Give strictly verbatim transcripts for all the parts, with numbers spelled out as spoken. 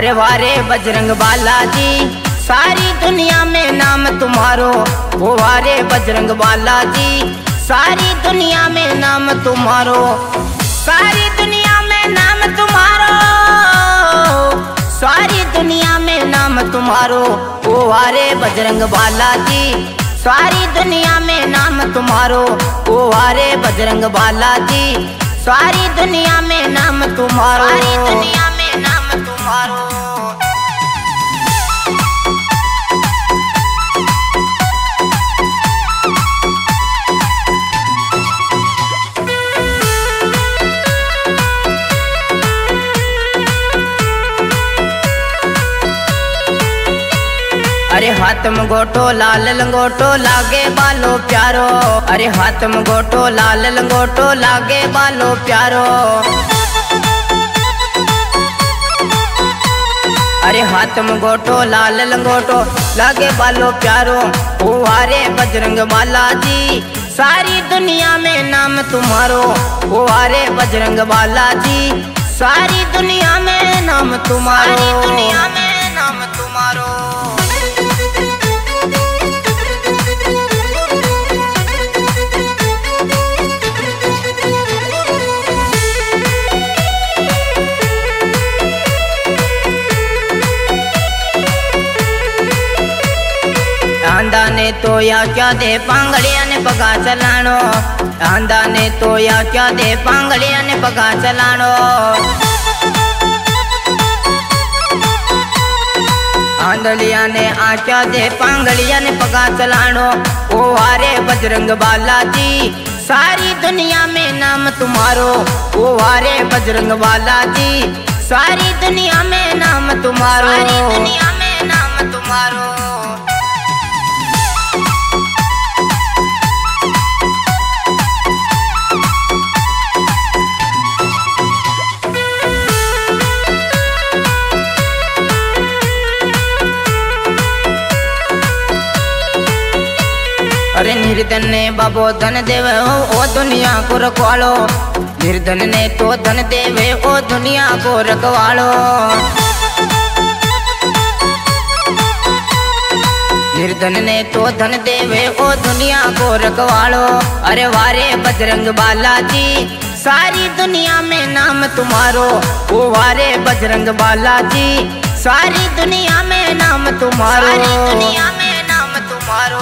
अरे वारे बजरंग बालाजी, सारी दुनिया में नाम तुम्हारो। वो वारे बजरंग बालाजी, सारी दुनिया में नाम तुम्हारो। सारी दुनिया में नाम तुम्हारो, सारी दुनिया में नाम तुम्हारो। वो वारे बजरंग बालाजी, सारी दुनिया में नाम तुम्हारो। वो वारे बजरंग बालाजी, सारी दुनिया में नाम तुम्हारो। सारी दुनिया में नाम तुम्हारो। अरे हाथ में गोटो लाल लंगोटो लागे बालो प्यारो। अरे हाथ में गोटो लाल लंगोटो लागे बालो प्यारो। अरे हाथ में गोटो लाल लंगोटो लागे बालो प्यारो। ओ वारे बजरंग बालाजी, सारी दुनिया में नाम तुम्हारो। ओ वारे बजरंग बालाजी, सारी दुनिया में नाम तुम्हारो। सारी दुनिया में नाम तुम्हारो। आंदा ने तो या क्या दे पांगड़िया ने पगा चलानो। आंदा ने तो या क्या दे पांगड़िया ने पगा चलानो। आंधलिया ने आख्या दे पांगड़िया ने पगा चलानो। ओ वारे बजरंग बालाजी, सारी दुनिया में नाम तुम्हारो। ओ वारे बजरंग बालाजी, सारी दुनिया में नाम तुम्हारो। सारी दुनिया में नाम तुम्हारो। अरे निर्धन ने बाबो धन देवे ओ दुनिया को रखवालो। निर्धन ने तो धन देवे ओ दुनिया को रखवालो। निर्धन ने तो धन देवे ओ दुनिया को रखवालो। अरे वारे बजरंग बालाजी, सारी दुनिया में नाम तुम्हारो। ओ वारे बजरंग बालाजी, सारी दुनिया में नाम तुम्हारो। सारी दुनिया में नाम तुम्हारो।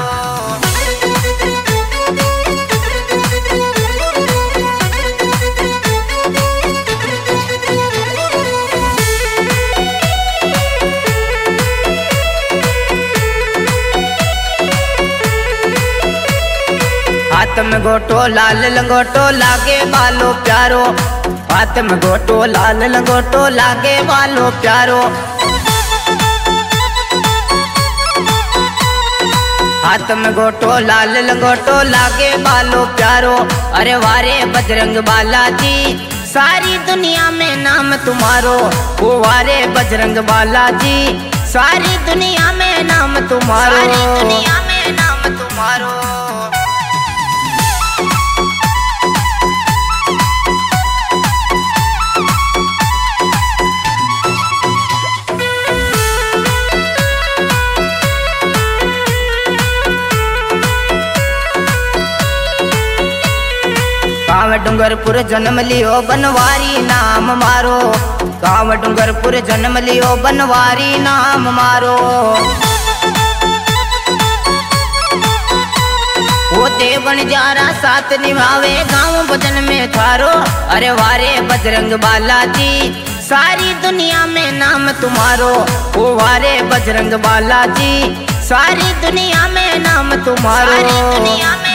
हाथ में गोटो लाल लंगोटो लागे बालो प्यारो। हाथ में गोटो लाल लंगोटो लागे बालो प्यारो। हाथ में गोटो लाल लंगोटो लागे बालो प्यारो। अरे वारे बजरंग बालाजी, सारी दुनिया में नाम तुम्हारो। ओ वारे बजरंग बालाजी, सारी दुनिया में नाम तुम्हारो। सारी दुनिया में नाम तुम्हारो। गाँव डूंगरपुर जन्म लियो बनवारी नाम मारो। गाँव डूंगरपुर जन्म लियो बनवारी नाम मारो। वो देवन जारा साथ निभावे गाँव भजन में थारो। अरे वारे बजरंग बालाजी, सारी दुनिया में नाम तुम्हारो। वो वारे बजरंग बालाजी, सारी दुनिया में नाम तुम्हारो। सारी दुनिया में